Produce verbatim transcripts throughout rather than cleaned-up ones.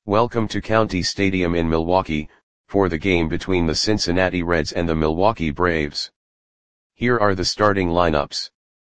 Welcome to County Stadium in Milwaukee, for the game between the Cincinnati Reds and the Milwaukee Braves. Here are the starting lineups.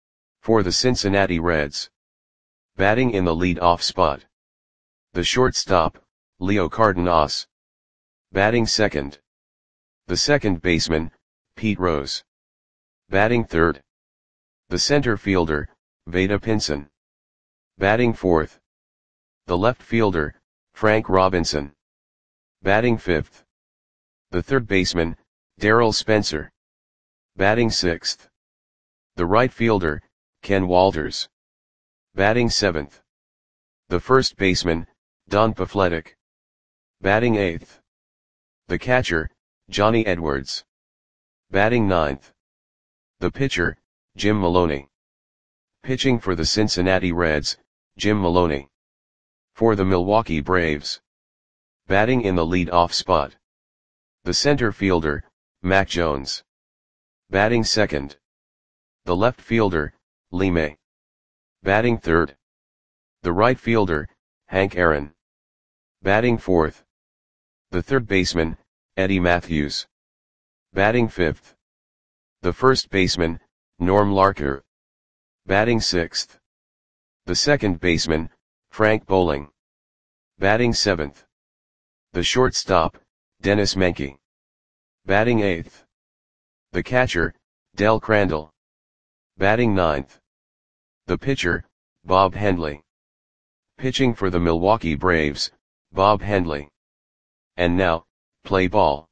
For the Cincinnati Reds. Batting in the lead-off spot. The shortstop, Leo Cardenas. Batting second. The second baseman, Pete Rose. Batting third. The center fielder, Vada Pinson. Batting fourth. The left fielder, Frank Robinson. Batting fifth. The third baseman, Darryl Spencer. Batting sixth. The right fielder, Ken Walters. Batting seventh. The first baseman, Don Pafletic. Batting eighth. The catcher, Johnny Edwards. Batting ninth. The pitcher, Jim Maloney. Pitching for the Cincinnati Reds, Jim Maloney. For the Milwaukee Braves. Batting in the lead-off spot. The center fielder, Mac Jones. Batting second. The left fielder, Lee May. Batting third. The right fielder, Hank Aaron. Batting fourth. The third baseman, Eddie Matthews. Batting fifth. The first baseman, Norm Larker. Batting sixth. The second baseman, Frank Bowling. Batting seventh. The shortstop, Dennis Menke. Batting eighth. The catcher, Del Crandall. Batting ninth. The pitcher, Bob Hendley. Pitching for the Milwaukee Braves, Bob Hendley. And now, play ball.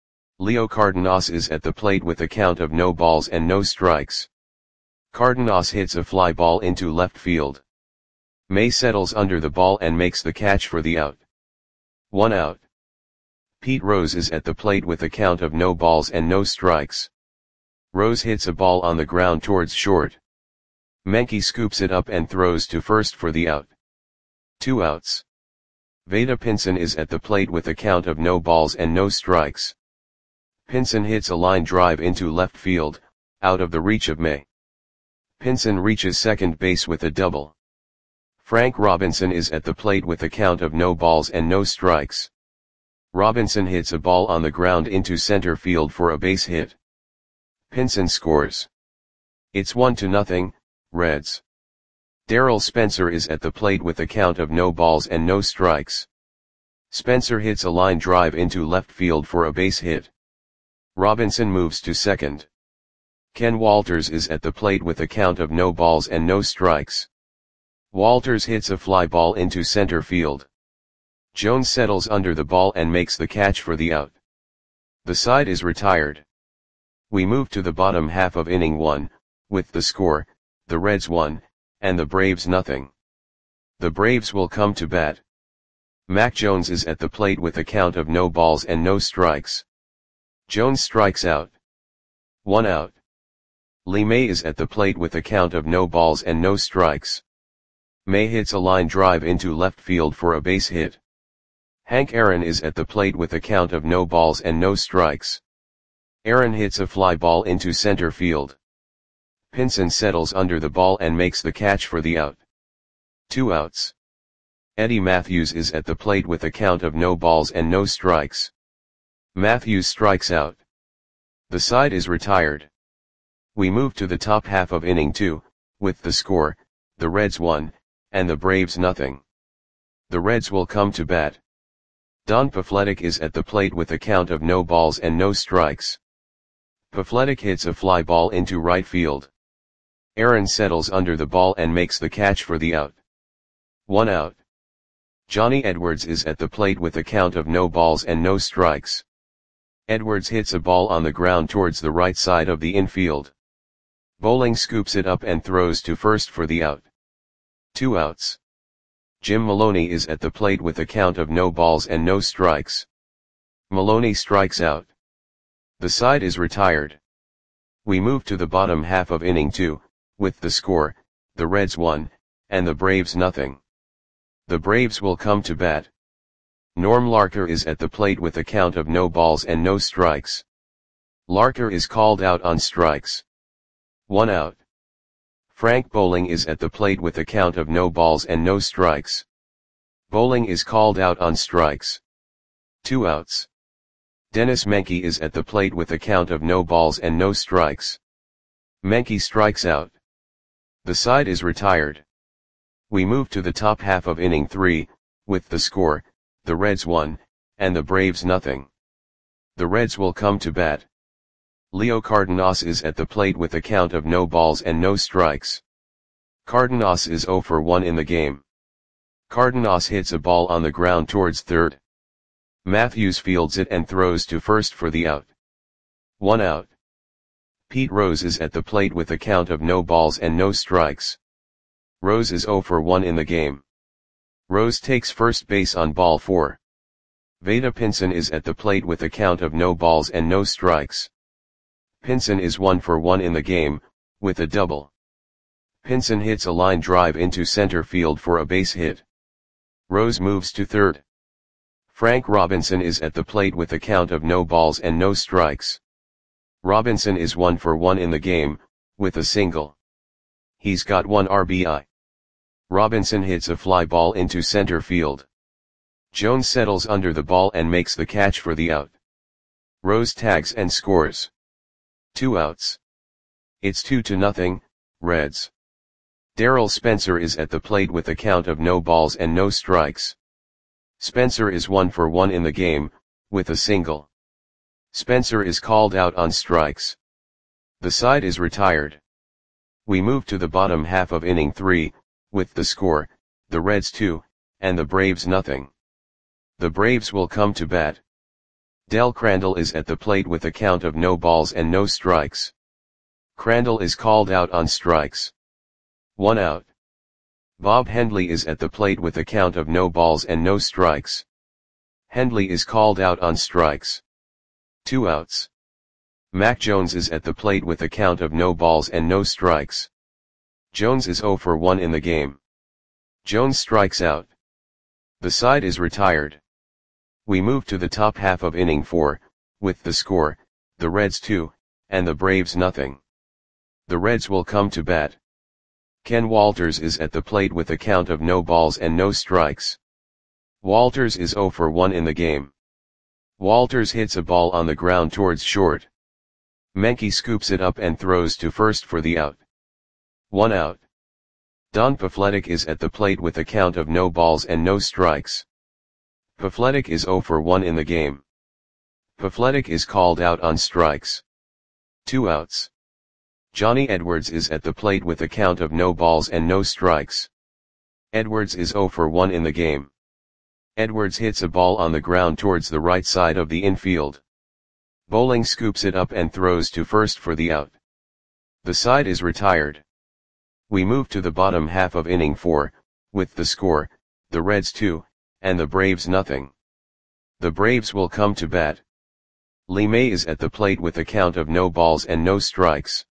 Leo Cardenas is at the plate with a count of no balls and no strikes. Cardenas hits a fly ball into left field. May settles under the ball and makes the catch for the out. One out. Pete Rose is at the plate with a count of no balls and no strikes. Rose hits a ball on the ground towards short. Menke scoops it up and throws to first for the out. Two outs. Vada Pinson is at the plate with a count of no balls and no strikes. Pinson hits a line drive into left field, out of the reach of May. Pinson reaches second base with a double. Frank Robinson is at the plate with a count of no balls and no strikes. Robinson hits a ball on the ground into center field for a base hit. Pinson scores. It's one to nothing, Reds. Darryl Spencer is at the plate with a count of no balls and no strikes. Spencer hits a line drive into left field for a base hit. Robinson moves to second. Ken Walters is at the plate with a count of no balls and no strikes. Walters hits a fly ball into center field. Jones settles under the ball and makes the catch for the out. The side is retired. We move to the bottom half of inning one, with the score, the Reds one, and the Braves nothing. The Braves will come to bat. Mac Jones is at the plate with a count of no balls and no strikes. Jones strikes out. One out. Lee May is at the plate with a count of no balls and no strikes. May hits a line drive into left field for a base hit. Hank Aaron is at the plate with a count of no balls and no strikes. Aaron hits a fly ball into center field. Pinson settles under the ball and makes the catch for the out. Two outs. Eddie Matthews is at the plate with a count of no balls and no strikes. Matthews strikes out. The side is retired. We move to the top half of inning two, with the score, the Reds one, and the Braves nothing. The Reds will come to bat. Don Pafletic is at the plate with a count of no balls and no strikes. Pafletic hits a fly ball into right field. Aaron settles under the ball and makes the catch for the out. One out. Johnny Edwards is at the plate with a count of no balls and no strikes. Edwards hits a ball on the ground towards the right side of the infield. Bowling scoops it up and throws to first for the out. Two outs. Jim Maloney is at the plate with a count of no balls and no strikes. Maloney strikes out. The side is retired. We move to the bottom half of inning two, with the score, the Reds one, and the Braves nothing. The Braves will come to bat. Norm Larker is at the plate with a count of no balls and no strikes. Larker is called out on strikes. One out. Frank Bowling is at the plate with a count of no balls and no strikes. Bowling is called out on strikes. Two outs. Dennis Menke is at the plate with a count of no balls and no strikes. Menke strikes out. The side is retired. We move to the top half of inning three, with the score, the Reds one, and the Braves nothing. The Reds will come to bat. Leo Cardenas is at the plate with a count of no balls and no strikes. Cardenas is oh for one in the game. Cardenas hits a ball on the ground towards third. Matthews fields it and throws to first for the out. One out. Pete Rose is at the plate with a count of no balls and no strikes. Rose is oh for one in the game. Rose takes first base on ball four. Vada Pinson is at the plate with a count of no balls and no strikes. Pinson is one for one in the game, with a double. Pinson hits a line drive into center field for a base hit. Rose moves to third. Frank Robinson is at the plate with a count of no balls and no strikes. Robinson is one for one in the game, with a single. He's got one R B I. Robinson hits a fly ball into center field. Jones settles under the ball and makes the catch for the out. Rose tags and scores. Two outs. It's two to nothing, Reds. Darryl Spencer is at the plate with a count of no balls and no strikes. Spencer is one for one in the game, with a single. Spencer is called out on strikes. The side is retired. We move to the bottom half of inning three, with the score, the Reds two, and the Braves nothing. The Braves will come to bat. Del Crandall is at the plate with a count of no balls and no strikes. Crandall is called out on strikes. One out. Bob Hendley is at the plate with a count of no balls and no strikes. Hendley is called out on strikes. Two outs. Mac Jones is at the plate with a count of no balls and no strikes. Jones is oh for one in the game. Jones strikes out. The side is retired. We move to the top half of inning four, with the score, the Reds two, and the Braves nothing. The Reds will come to bat. Ken Walters is at the plate with a count of no balls and no strikes. Walters is oh for one in the game. Walters hits a ball on the ground towards short. Menke scoops it up and throws to first for the out. One out. Don Pafletic is at the plate with a count of no balls and no strikes. Pafletic is oh for one in the game. Pafletic is called out on strikes. Two outs. Johnny Edwards is at the plate with a count of no balls and no strikes. Edwards is oh for one in the game. Edwards hits a ball on the ground towards the right side of the infield. Bowling scoops it up and throws to first for the out. The side is retired. We move to the bottom half of inning four, with the score, the Reds two, and the Braves nothing. The Braves will come to bat. Lee May is at the plate with a count of no balls and no strikes.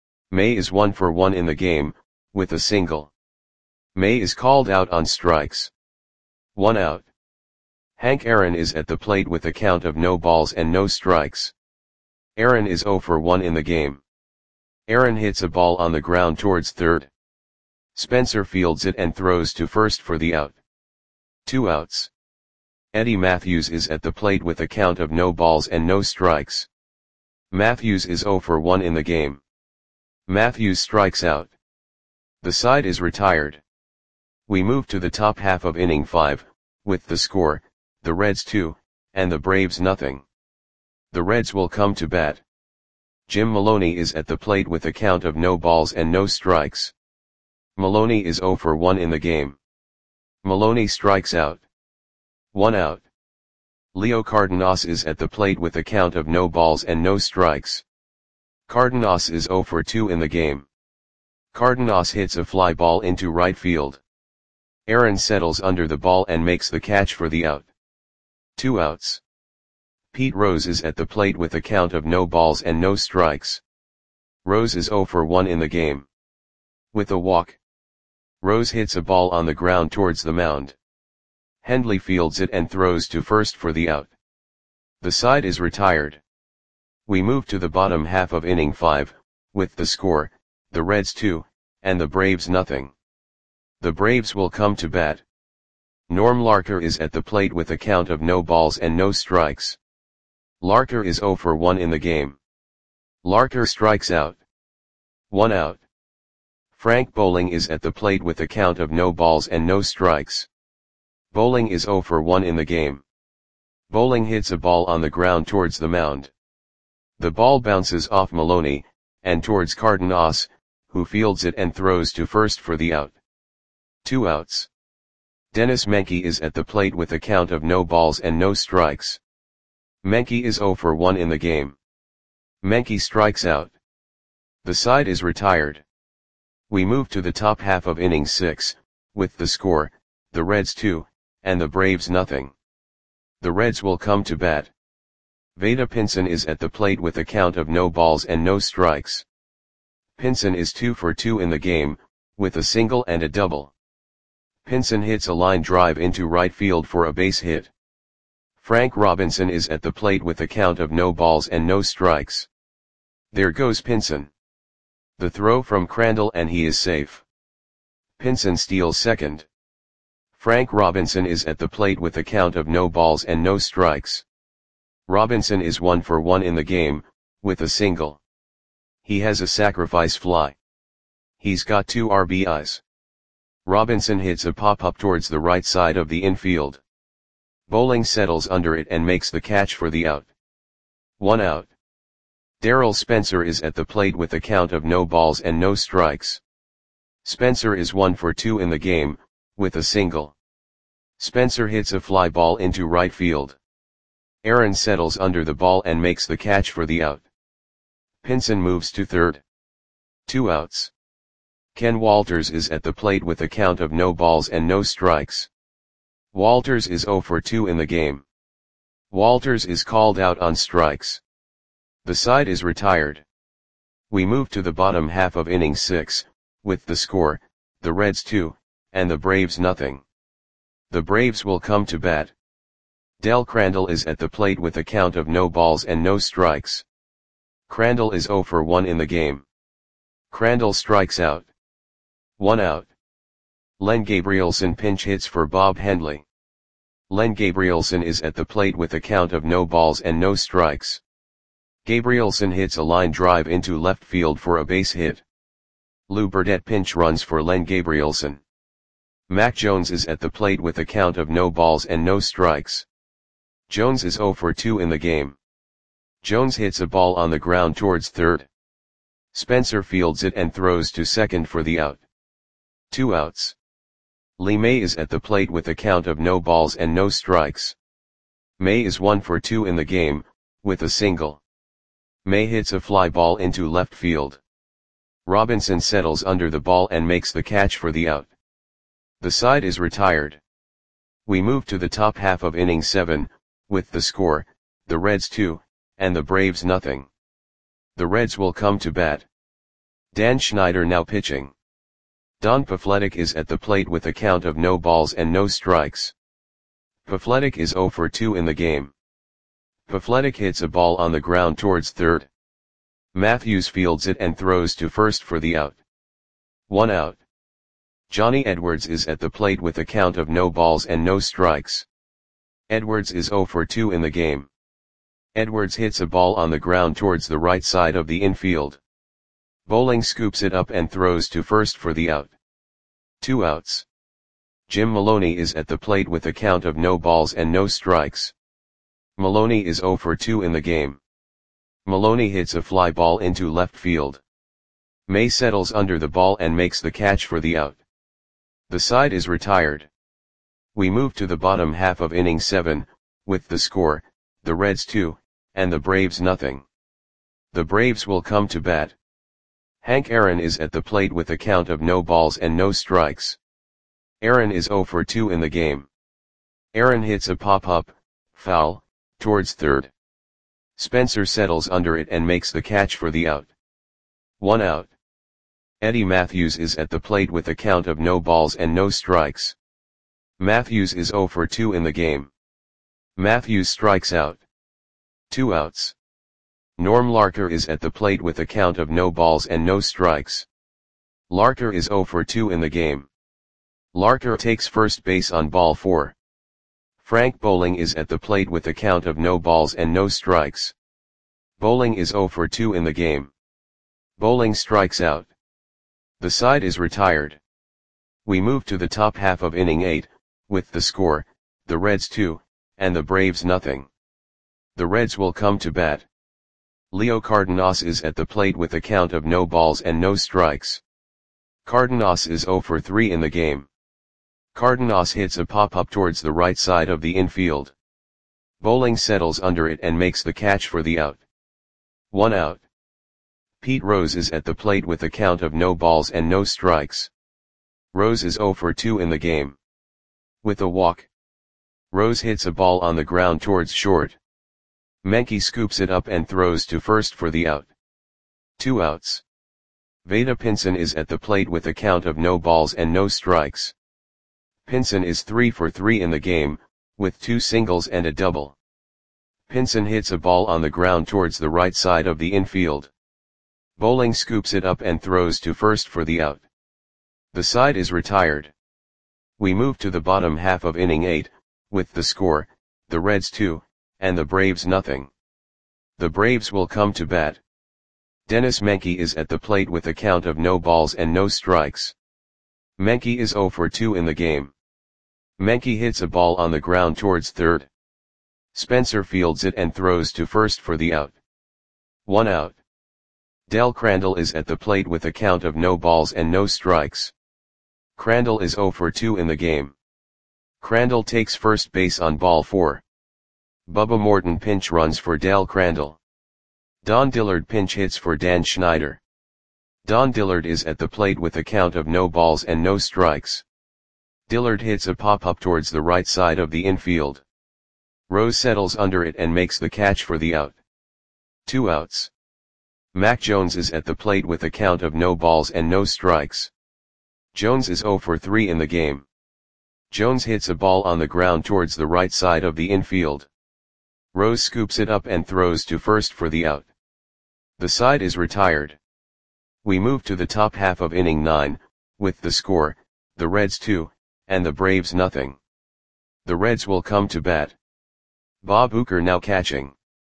May is one for one in the game, with a single. May is called out on strikes. One out. Hank Aaron is at the plate with a count of no balls and no strikes. Aaron is oh for one in the game. Aaron hits a ball on the ground towards third. Spencer fields it and throws to first for the out. Two outs. Eddie Matthews is at the plate with a count of no balls and no strikes. Matthews is oh for one in the game. Matthews strikes out. The side is retired. We move to the top half of inning five, with the score, the Reds two, and the Braves nothing. The Reds will come to bat. Jim Maloney is at the plate with a count of no balls and no strikes. Maloney is oh for one in the game. Maloney strikes out. One out. Leo Cardenas is at the plate with a count of no balls and no strikes. Cardenas is oh for two in the game. Cardenas hits a fly ball into right field. Aaron settles under the ball and makes the catch for the out. Two outs. Pete Rose is at the plate with a count of no balls and no strikes. Rose is oh for one in the game. With a walk. Rose hits a ball on the ground towards the mound. Hendley fields it and throws to first for the out. The side is retired. We move to the bottom half of inning five, with the score, the Reds two, and the Braves nothing. The Braves will come to bat. Norm Larker is at the plate with a count of no balls and no strikes. Larker is zero for one in the game. Larker strikes out. One out. Frank Bowling is at the plate with a count of no balls and no strikes. Bowling is zero for one in the game. Bowling hits a ball on the ground towards the mound. The ball bounces off Maloney, and towards Cardenas, who fields it and throws to first for the out. Two outs. Dennis Menke is at the plate with a count of no balls and no strikes. Menke is zero for one in the game. Menke strikes out. The side is retired. We move to the top half of inning six, with the score, the Reds two, and the Braves nothing. The Reds will come to bat. Vada Pinson is at the plate with a count of no balls and no strikes. Pinson is two for two in the game, with a single and a double. Pinson hits a line drive into right field for a base hit. Frank Robinson is at the plate with a count of no balls and no strikes. There goes Pinson. The throw from Crandall and he is safe. Pinson steals second. Frank Robinson is at the plate with a count of no balls and no strikes. Robinson is one for one in the game, with a single. He has a sacrifice fly. He's got two R B Is. Robinson hits a pop-up towards the right side of the infield. Bowling settles under it and makes the catch for the out. One out. Darryl Spencer is at the plate with a count of no balls and no strikes. Spencer is one for two in the game, with a single. Spencer hits a fly ball into right field. Aaron settles under the ball and makes the catch for the out. Pinson moves to third. Two outs. Ken Walters is at the plate with a count of no balls and no strikes. Walters is zero for two in the game. Walters is called out on strikes. The side is retired. We move to the bottom half of inning six, with the score, the Reds two, and the Braves nothing. The Braves will come to bat. Del Crandall is at the plate with a count of no balls and no strikes. Crandall is zero for one in the game. Crandall strikes out. One out. Len Gabrielson pinch hits for Bob Hendley. Len Gabrielson is at the plate with a count of no balls and no strikes. Gabrielson hits a line drive into left field for a base hit. Lou Burdette pinch runs for Len Gabrielson. Mac Jones is at the plate with a count of no balls and no strikes. Jones is zero for two in the game. Jones hits a ball on the ground towards third. Spencer fields it and throws to second for the out. Two outs. Lee May is at the plate with a count of no balls and no strikes. May is one for two in the game, with a single. May hits a fly ball into left field. Robinson settles under the ball and makes the catch for the out. The side is retired. We move to the top half of inning seven, with the score, the Reds two, and the Braves nothing. The Reds will come to bat. Dan Schneider now pitching. Don Pafletic is at the plate with a count of no balls and no strikes. Pafletic is zero for two in the game. Pafletic hits a ball on the ground towards third. Matthews fields it and throws to first for the out. One out. Johnny Edwards is at the plate with a count of no balls and no strikes. Edwards is zero for two in the game. Edwards hits a ball on the ground towards the right side of the infield. Bowling scoops it up and throws to first for the out. Two outs. Jim Maloney is at the plate with a count of no balls and no strikes. Maloney is zero for two in the game. Maloney hits a fly ball into left field. May settles under the ball and makes the catch for the out. The side is retired. We move to the bottom half of inning seven, with the score, the Reds two, and the Braves nothing. The Braves will come to bat. Hank Aaron is at the plate with a count of no balls and no strikes. Aaron is zero for two in the game. Aaron hits a pop-up, foul, towards third. Spencer settles under it and makes the catch for the out. One out. Eddie Matthews is at the plate with a count of no balls and no strikes. Matthews is zero for two in the game. Matthews strikes out. Two outs. Norm Larker is at the plate with a count of no balls and no strikes. Larker is zero for two in the game. Larker takes first base on ball four. Frank Bowling is at the plate with a count of no balls and no strikes. Bowling is zero for two in the game. Bowling strikes out. The side is retired. We move to the top half of inning eight, with the score, the Reds two, and the Braves nothing. The Reds will come to bat. Leo Cardenas is at the plate with a count of no balls and no strikes. Cardenas is zero for three in the game. Cardenas hits a pop-up towards the right side of the infield. Bowling settles under it and makes the catch for the out. One out. Pete Rose is at the plate with a count of no balls and no strikes. Rose is zero for two in the game. With a walk, Rose hits a ball on the ground towards short. Menke scoops it up and throws to first for the out. Two outs. Vada Pinson is at the plate with a count of no balls and no strikes. Pinson is three for three in the game, with two singles and a double. Pinson hits a ball on the ground towards the right side of the infield. Bowling scoops it up and throws to first for the out. The side is retired. We move to the bottom half of inning eight, with the score, the Reds two, and the Braves nothing. The Braves will come to bat. Dennis Menke is at the plate with a count of no balls and no strikes. Menke is zero for two in the game. Menke hits a ball on the ground towards third. Spencer fields it and throws to first for the out. One out. Del Crandall is at the plate with a count of no balls and no strikes. Crandall is zero for two in the game. Crandall takes first base on ball four. Bubba Morton pinch runs for Del Crandall. Don Dillard pinch hits for Dan Schneider. Don Dillard is at the plate with a count of no balls and no strikes. Dillard hits a pop-up towards the right side of the infield. Rose settles under it and makes the catch for the out. Two outs. Mac Jones is at the plate with a count of no balls and no strikes. Jones is zero for three in the game. Jones hits a ball on the ground towards the right side of the infield. Rose scoops it up and throws to first for the out. The side is retired. We move to the top half of inning nine, with the score, the Reds two, and the Braves nothing. The Reds will come to bat. Bob Uecker now catching.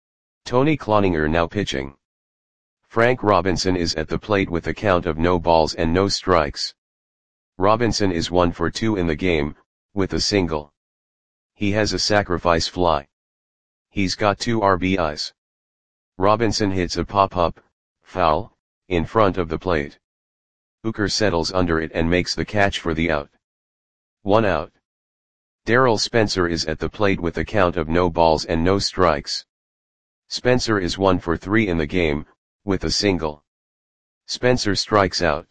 Tony Cloninger now pitching. Frank Robinson is at the plate with a count of no balls and no strikes. Robinson is one for two in the game, with a single. He has a sacrifice fly. He's got two R B Is. Robinson hits a pop-up, foul, in front of the plate. Uecker settles under it and makes the catch for the out. One out. Darryl Spencer is at the plate with a count of no balls and no strikes. Spencer is one for three in the game, with a single. Spencer strikes out.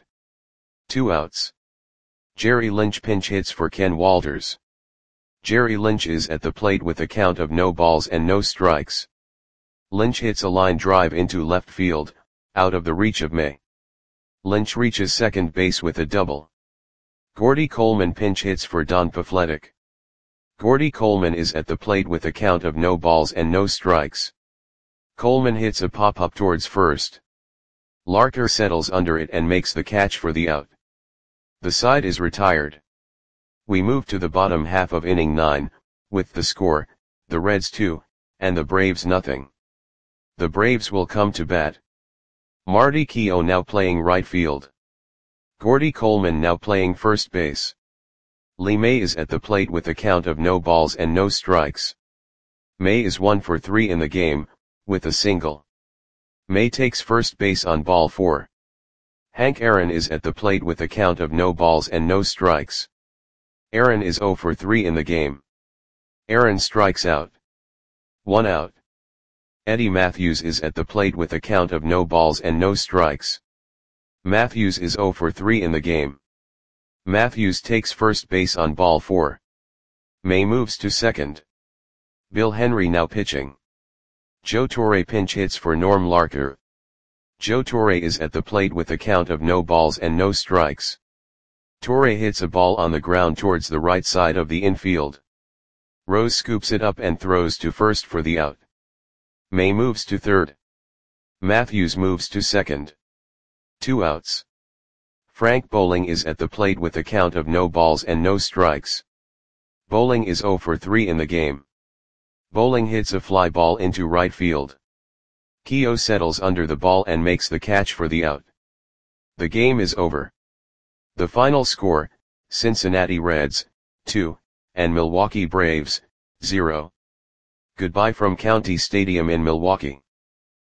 Two outs. Jerry Lynch pinch hits for Ken Walters. Jerry Lynch is at the plate with a count of no balls and no strikes. Lynch hits a line drive into left field, out of the reach of May. Lynch reaches second base with a double. Gordy Coleman pinch hits for Don Pafletic. Gordy Coleman is at the plate with a count of no balls and no strikes. Coleman hits a pop-up towards first. Larker settles under it and makes the catch for the out. The side is retired. We move to the bottom half of inning nine, with the score, the Reds two, and the Braves nothing. The Braves will come to bat. Marty Keough now playing right field. Gordy Coleman now playing first base. Lee May is at the plate with a count of no balls and no strikes. May is one for three in the game, with a single. May takes first base on ball four. Hank Aaron is at the plate with a count of no balls and no strikes. Aaron is zero for three in the game. Aaron strikes out. One out. Eddie Matthews is at the plate with a count of no balls and no strikes. Matthews is zero for three in the game. Matthews takes first base on ball four. May moves to second. Bill Henry now pitching. Joe Torre pinch hits for Norm Larker. Joe Torre is at the plate with a count of no balls and no strikes. Torre hits a ball on the ground towards the right side of the infield. Rose scoops it up and throws to first for the out. May moves to third. Matthews moves to second. Two outs. Frank Bowling is at the plate with a count of no balls and no strikes. Bowling is zero for three in the game. Bowling hits a fly ball into right field. Keough settles under the ball and makes the catch for the out. The game is over. The final score, Cincinnati Reds, two, and Milwaukee Braves, zero. Goodbye from County Stadium in Milwaukee.